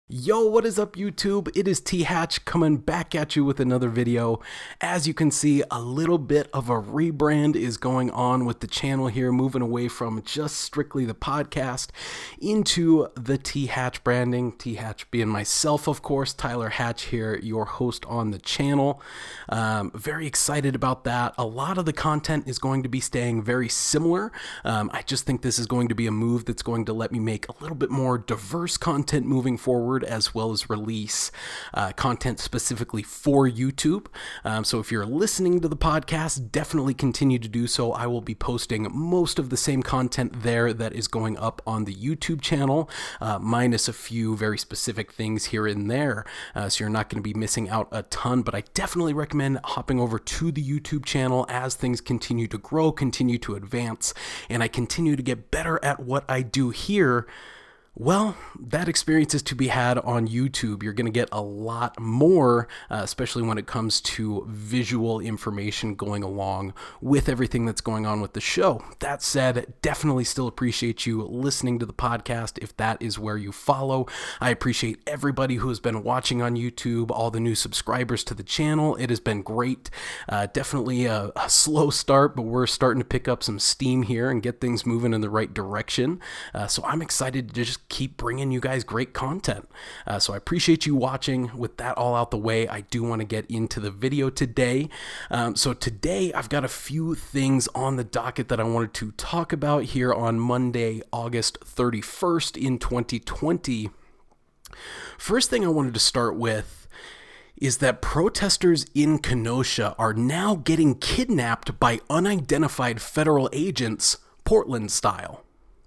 Yo, what is up YouTube? It is T-Hatch coming back at you with another video. As you can see, a little bit of a rebrand is going on with the channel here, moving away from just strictly the podcast into the T-Hatch branding. T-Hatch being myself, of course, Tyler Hatch here, your host on the channel. Very excited about that. A lot of the content is going to be staying very similar. I just think this is going to be a move that's going to let me make a little bit more diverse content moving forward, as well as release content specifically for YouTube. So if you're listening to the podcast, definitely continue to do so. I will be posting most of the same content there that is going up on the YouTube channel, minus a few very specific things here and there. So you're not going to be missing out a ton, but I definitely recommend hopping over to the YouTube channel as things continue to grow, continue to advance, and I continue to get better at what I do here. Well, that experience is to be had on YouTube. You're going to get a lot more, especially when it comes to visual information going along with everything that's going on with the show. That said, definitely still appreciate you listening to the podcast if that is where you follow. I appreciate everybody who has been watching on YouTube, all the new subscribers to the channel. It has been great. Definitely a slow start, but we're starting to pick up some steam here and get things moving in the right direction. So I'm excited to just keep bringing you guys great content. So I appreciate you watching. With that all out the way, I do want to get into the video today. So today I've got a few things on the docket that I wanted to talk about here on Monday, August 31st in 2020. First thing I wanted to start with is that protesters in Kenosha are now getting kidnapped by unidentified federal agents, Portland style.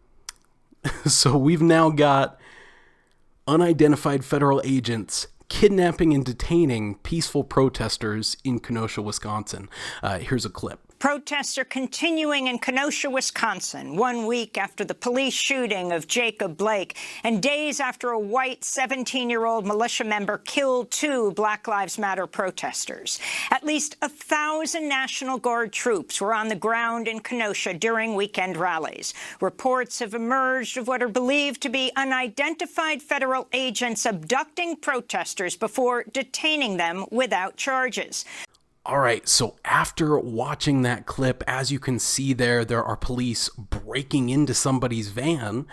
So we've now got unidentified federal agents kidnapping and detaining peaceful protesters in Kenosha, Wisconsin. Here's a clip. Protests are continuing in Kenosha, Wisconsin, 1 week after the police shooting of Jacob Blake and days after a white 17-year-old militia member killed two Black Lives Matter protesters. At least 1,000 National Guard troops were on the ground in Kenosha during weekend rallies. Reports have emerged of what are believed to be unidentified federal agents abducting protesters before detaining them without charges. All right, so after watching that clip, as you can see there are police breaking into somebody's van.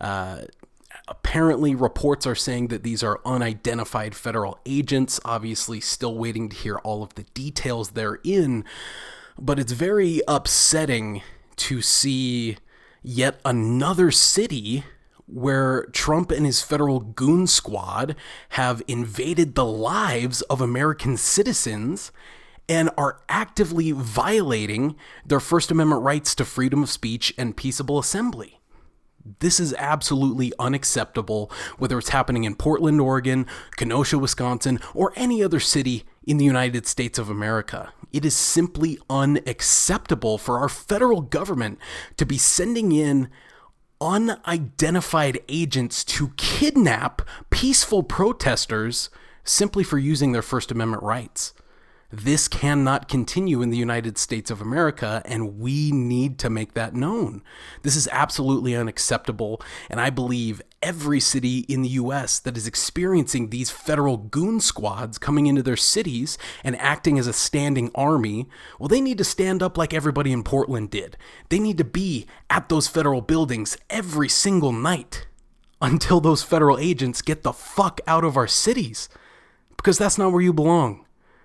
Apparently, reports are saying that these are unidentified federal agents. Obviously, still waiting to hear all of the details therein. But it's very upsetting to see yet another city where Trump and his federal goon squad have invaded the lives of American citizens and are actively violating their First Amendment rights to freedom of speech and peaceable assembly. This is absolutely unacceptable, whether it's happening in Portland, Oregon, Kenosha, Wisconsin, or any other city in the United States of America. It is simply unacceptable for our federal government to be sending in unidentified agents to kidnap peaceful protesters simply for using their First Amendment rights. This cannot continue in the United States of America, and we need to make that known. This is absolutely unacceptable, and I believe every city in the U.S. that is experiencing these federal goon squads coming into their cities and acting as a standing army, well, they need to stand up like everybody in Portland did. They need to be at those federal buildings every single night until those federal agents get the fuck out of our cities, because that's not where you belong.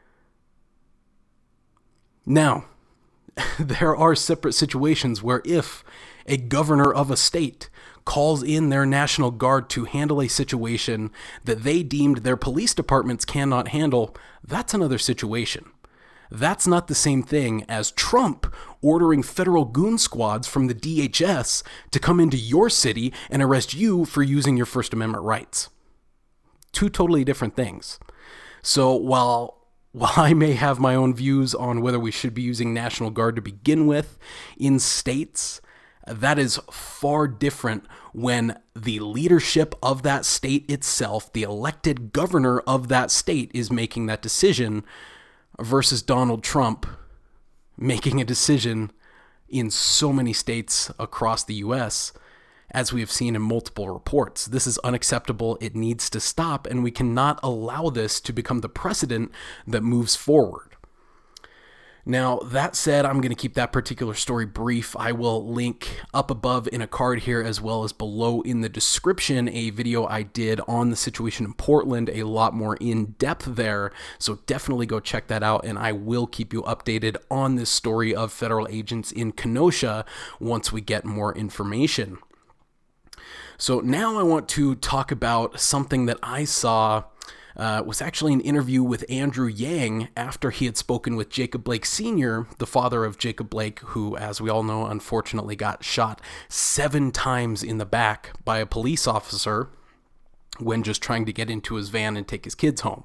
Now, there are separate situations where if a governor of a state calls in their National Guard to handle a situation that they deemed their police departments cannot handle, that's another situation. That's not the same thing as Trump ordering federal goon squads from the DHS to come into your city and arrest you for using your First Amendment rights. Two totally different things. So while I may have my own views on whether we should be using National Guard to begin with in states, that is far different when the leadership of that state itself, the elected governor of that state, is making that decision versus Donald Trump making a decision in so many states across the U.S. as we have seen in multiple reports. This is unacceptable. It needs to stop, and we cannot allow this to become the precedent that moves forward. Now, that said, I'm going to keep that particular story brief. I will link up above in a card here, as well as below in the description, a video I did on the situation in Portland, a lot more in depth there. So definitely go check that out, and I will keep you updated on this story of federal agents in Kenosha once we get more information. So now I want to talk about something that I saw was actually an interview with Andrew Yang after he had spoken with Jacob Blake Sr., the father of Jacob Blake, who, as we all know, unfortunately got shot 7 times in the back by a police officer when just trying to get into his van and take his kids home.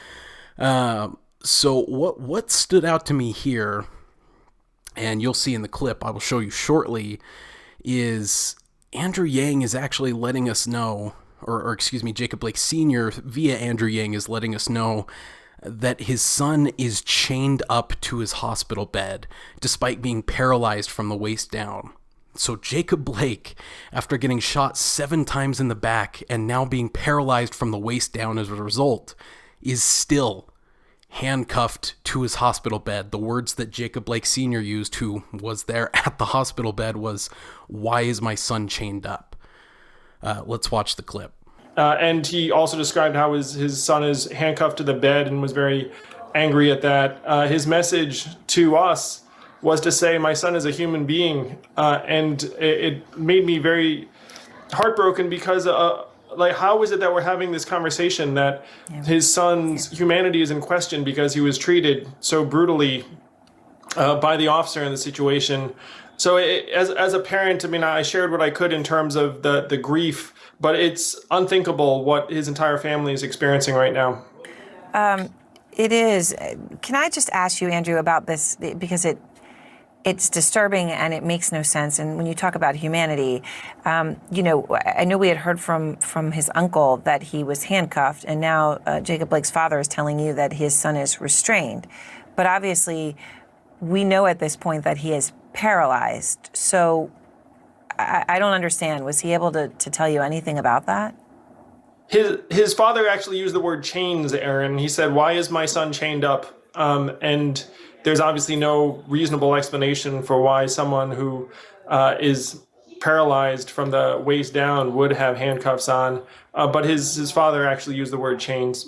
So what stood out to me here, and you'll see in the clip I will show you shortly, is Andrew Yang is actually letting us know, or excuse me, Jacob Blake Sr. via Andrew Yang is letting us know that his son is chained up to his hospital bed despite being paralyzed from the waist down. So Jacob Blake, after getting shot 7 times in the back and now being paralyzed from the waist down as a result, is still handcuffed to his hospital bed. The words that Jacob Blake Sr. used, who was there at the hospital bed, was, "Why is my son chained up?" Let's watch the clip. And he also described how his son is handcuffed to the bed and was very angry at that. His message to us was to say, my son is a human being. And it made me very heartbroken because, like, how is it that we're having this conversation that his son's humanity is in question because he was treated so brutally by the officer in the situation? So as a parent, I mean, I shared what I could in terms of the grief, but it's unthinkable what his entire family is experiencing right now. It is. Can I just ask you, Andrew, about this? Because it's disturbing and it makes no sense. And when you talk about humanity, you know, I know we had heard from his uncle that he was handcuffed, and now Jacob Blake's father is telling you that his son is restrained. But obviously, we know at this point that he is paralyzed. So I don't understand. Was he able to tell you anything about that? His father actually used the word chains, Aaron. He said, "Why is my son chained up?" And there's obviously no reasonable explanation for why someone who is paralyzed from the waist down would have handcuffs on. But his father actually used the word chains.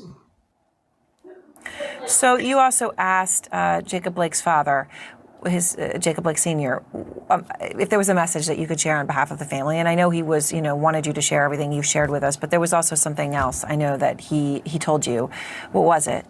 So you also asked Jacob Blake's father, Jacob Blake Sr., if there was a message that you could share on behalf of the family. And I know he was, wanted you to share everything you shared with us, but there was also something else I know that he told you. What was it?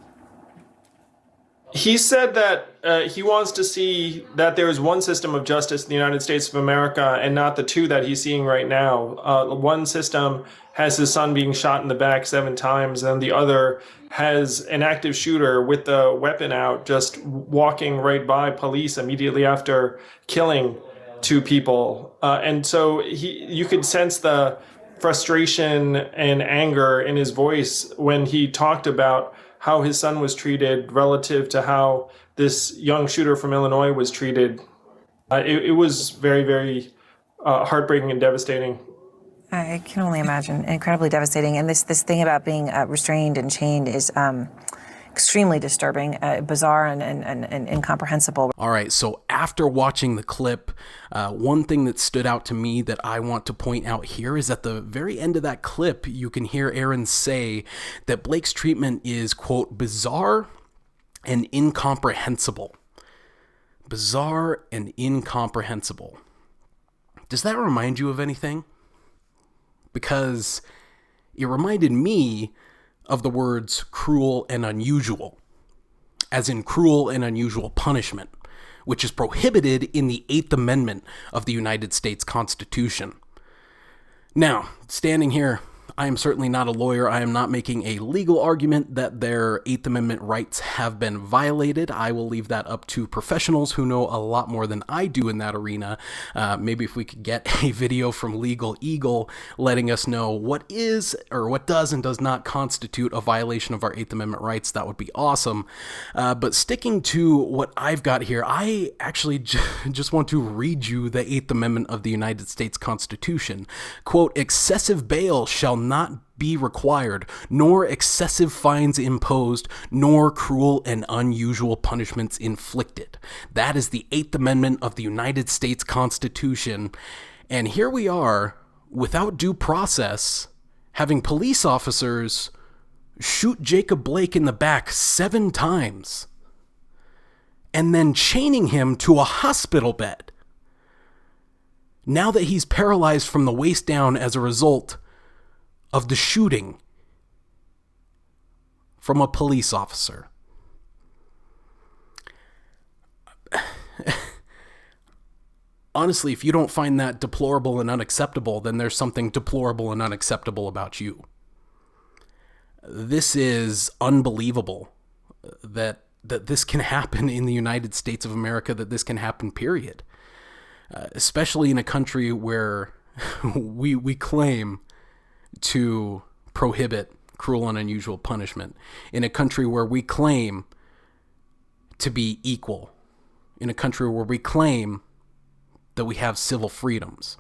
He said that he wants to see that there is one system of justice in the United States of America and not the 2 that he's seeing right now. One system has his son being shot in the back 7 times, and the other has an active shooter with the weapon out just walking right by police immediately after killing 2 people. And so you could sense the frustration and anger in his voice when he talked about how his son was treated relative to how this young shooter from Illinois was treated. It was very, very heartbreaking and devastating. I can only imagine. Incredibly devastating. And this thing about being restrained and chained is extremely disturbing, bizarre, and incomprehensible. All right, so after watching the clip, one thing that stood out to me that I want to point out here is at the very end of that clip, you can hear Aaron say that Blake's treatment is, quote, bizarre and incomprehensible. Bizarre and incomprehensible. Does that remind you of anything? Because it reminded me of the words cruel and unusual, as in cruel and unusual punishment, which is prohibited in the 8th Amendment of the United States Constitution. Now, standing here I am certainly not a lawyer. I am not making a legal argument that their Eighth Amendment rights have been violated. I will leave that up to professionals who know a lot more than I do in that arena. Maybe if we could get a video from Legal Eagle letting us know what is or what does and does not constitute a violation of our Eighth Amendment rights, that would be awesome. But sticking to what I've got here, I actually just want to read you the Eighth Amendment of the United States Constitution. Quote, "Excessive bail shall not be required, nor excessive fines imposed, nor cruel and unusual punishments inflicted." That is the Eighth Amendment of the United States Constitution. And here we are, without due process, having police officers shoot Jacob Blake in the back 7 times, and then chaining him to a hospital bed. Now that he's paralyzed from the waist down as a result of the shooting from a police officer. Honestly, if you don't find that deplorable and unacceptable, then there's something deplorable and unacceptable about you. This is unbelievable that this can happen in the United States of America, that this can happen, period. Especially in a country where we claim to prohibit cruel and unusual punishment, in a country where we claim to be equal, in a country where we claim that we have civil freedoms.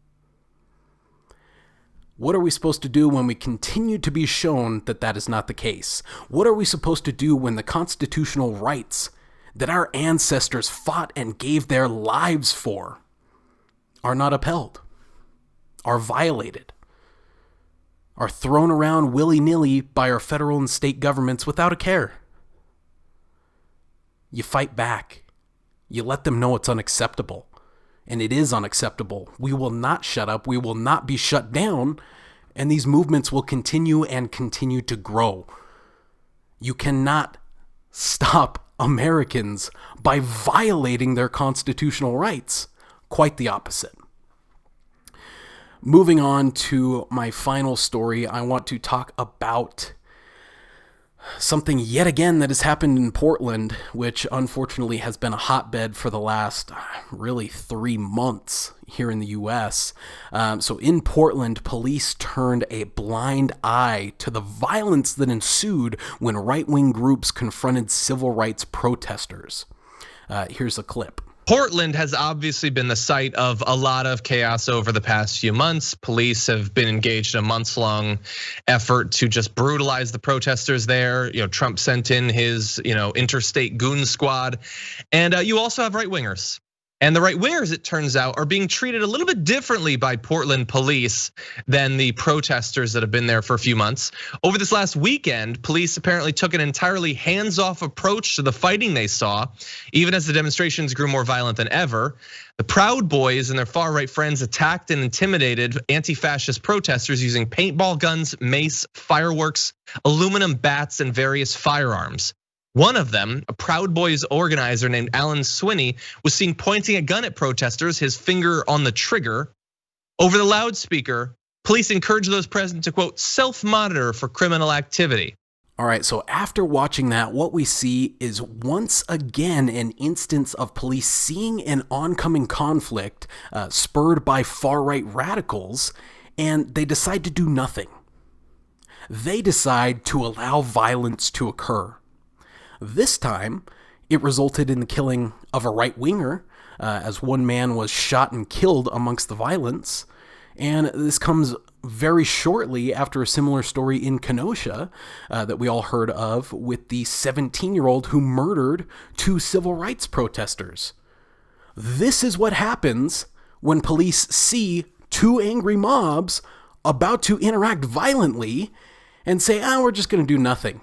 What are we supposed to do when we continue to be shown that that is not the case? What are we supposed to do when the constitutional rights that our ancestors fought and gave their lives for are not upheld, are violated, are thrown around willy-nilly by our federal and state governments without a care? You fight back. You let them know it's unacceptable. And it is unacceptable. We will not shut up. We will not be shut down. And these movements will continue and continue to grow. You cannot stop Americans by violating their constitutional rights. Quite the opposite. Moving on to my final story, I want to talk about something yet again that has happened in Portland, which unfortunately has been a hotbed for the last really 3 months here in the U.S. So in Portland, police turned a blind eye to the violence that ensued when right-wing groups confronted civil rights protesters. Here's a clip. Portland has obviously been the site of a lot of chaos over the past few months. Police have been engaged in a months-long effort to just brutalize the protesters there. Trump sent in his, interstate goon squad. And you also have right-wingers. And the right-wingers, it turns out, are being treated a little bit differently by Portland police than the protesters that have been there for a few months. Over this last weekend, police apparently took an entirely hands-off approach to the fighting they saw, even as the demonstrations grew more violent than ever. The Proud Boys and their far-right friends attacked and intimidated anti-fascist protesters using paintball guns, mace, fireworks, aluminum bats, and various firearms. One of them, a Proud Boys organizer named Alan Swinney, was seen pointing a gun at protesters, his finger on the trigger. Over the loudspeaker, police encouraged those present to, quote, self-monitor for criminal activity. All right, so after watching that, what we see is once again an instance of police seeing an oncoming conflict spurred by far-right radicals, and they decide to do nothing. They decide to allow violence to occur. This time, it resulted in the killing of a right-winger, as one man was shot and killed amongst the violence. And this comes very shortly after a similar story in Kenosha that we all heard of with the 17-year-old who murdered 2 civil rights protesters. This is what happens when police see 2 angry mobs about to interact violently and say, we're just going to do nothing.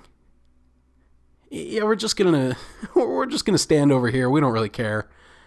Yeah, we're just gonna stand over here. We don't really care.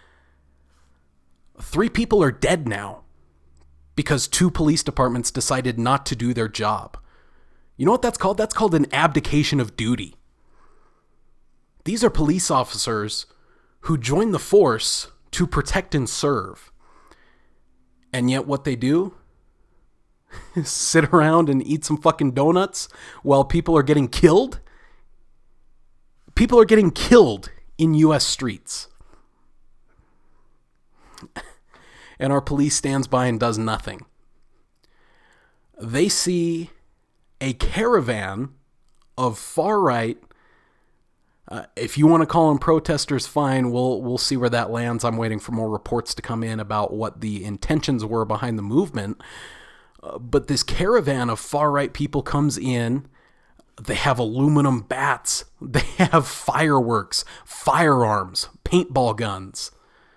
3 people are dead now because 2 police departments decided not to do their job. You know what that's called? That's called an abdication of duty. These are police officers who join the force to protect and serve. And yet what they do? sit around and eat some fucking donuts while people are getting killed? People are getting killed in US streets. And our police stands by and does nothing. They see a caravan of far-right, if you want to call them protesters, fine, we'll see where that lands. I'm waiting for more reports to come in about what the intentions were behind the movement. But this caravan of far-right people comes in. They have aluminum bats. They have fireworks, firearms, paintball guns.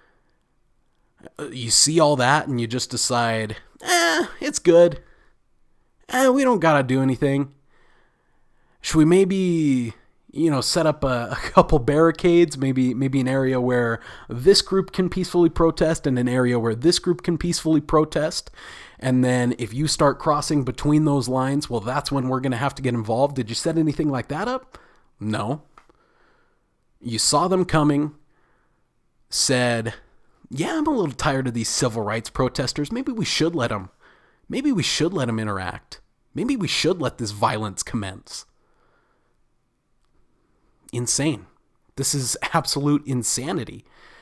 You see all that and you just decide, it's good. We don't gotta do anything. Should we maybe, set up a couple barricades, maybe an area where this group can peacefully protest and an area where this group can peacefully protest? And then if you start crossing between those lines, well, that's when we're going to have to get involved. Did you set anything like that up? No. You saw them coming, said, yeah, I'm a little tired of these civil rights protesters. Maybe we should let them interact. Maybe we should let this violence commence. Insane. This is absolute insanity.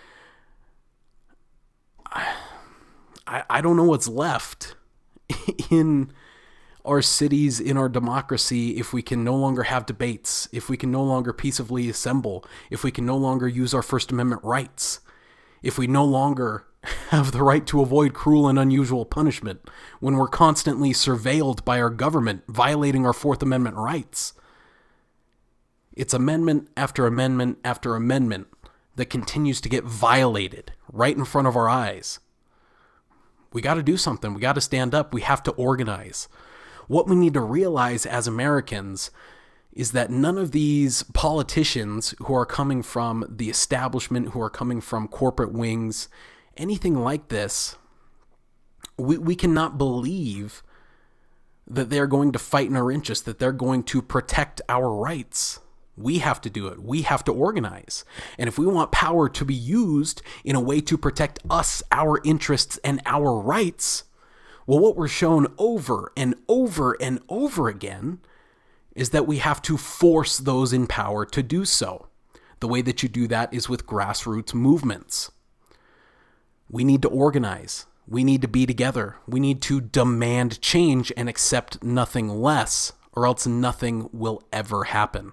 I don't know what's left in our cities, in our democracy, if we can no longer have debates, if we can no longer peaceably assemble, if we can no longer use our First Amendment rights, if we no longer have the right to avoid cruel and unusual punishment, when we're constantly surveilled by our government, violating our Fourth Amendment rights. It's amendment after amendment after amendment that continues to get violated right in front of our eyes. We got to do something. We got to stand up. We have to organize. What we need to realize as Americans is that none of these politicians who are coming from the establishment, who are coming from corporate wings, anything like this, we cannot believe that they're going to fight in our interest, that they're going to protect our rights. We have to do it. We have to organize. And if we want power to be used in a way to protect us, our interests, and our rights, well, what we're shown over and over and over again is that we have to force those in power to do so. The way that you do that is with grassroots movements. We need to organize. We need to be together. We need to demand change and accept nothing less, or else nothing will ever happen.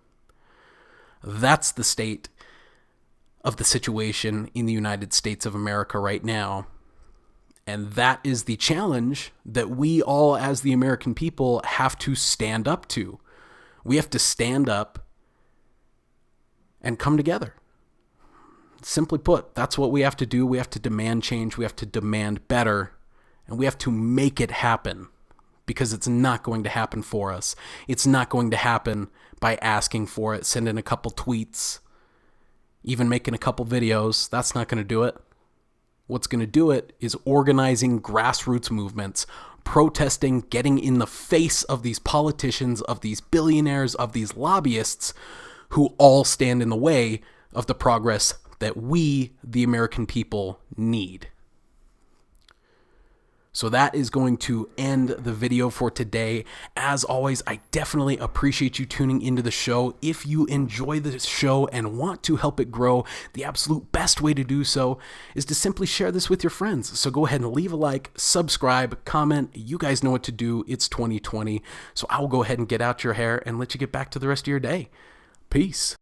That's the state of the situation in the United States of America right now. And that is the challenge that we all, as the American people, have to stand up to. We have to stand up and come together. Simply put, that's what we have to do. We have to demand change. We have to demand better. And we have to make it happen. Because it's not going to happen for us. It's not going to happen by asking for it, sending a couple tweets, even making a couple videos. That's not going to do it. What's going to do it is organizing grassroots movements, protesting, getting in the face of these politicians, of these billionaires, of these lobbyists who all stand in the way of the progress that we, the American people, need. So that is going to end the video for today. As always, I definitely appreciate you tuning into the show. If you enjoy this show and want to help it grow, the absolute best way to do so is to simply share this with your friends. So go ahead and leave a like, subscribe, comment. You guys know what to do. It's 2020. So I will go ahead and get out your hair and let you get back to the rest of your day. Peace.